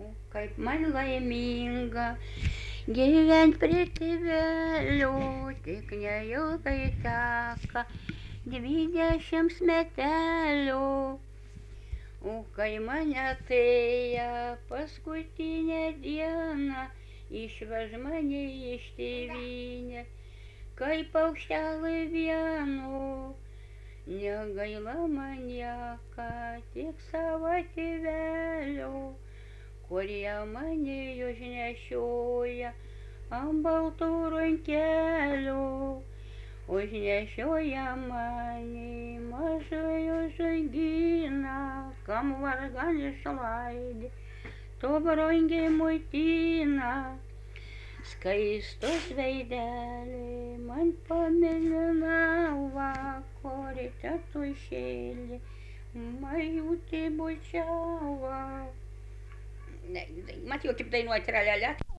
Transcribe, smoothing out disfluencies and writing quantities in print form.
Kaip man laiminga gyvent prie tėvelio, tik neilgai teka 20 metelių. O kai man atėjo paskutinė diena, išveš mane iš tėvynės, kaip paukštelį vieno. Negaila man nieko, tik savo tėvelio, kurie mane užnešioja ant baltų rankelių. Užnešioja mane mažąją žagyną, kam vargan išlaidė, to brangiai maitina. Skaistus veidelį man pamėlynavo, kuri tėtušėlį majutį bučiavo. Matai, kaip dainuoja tralialia.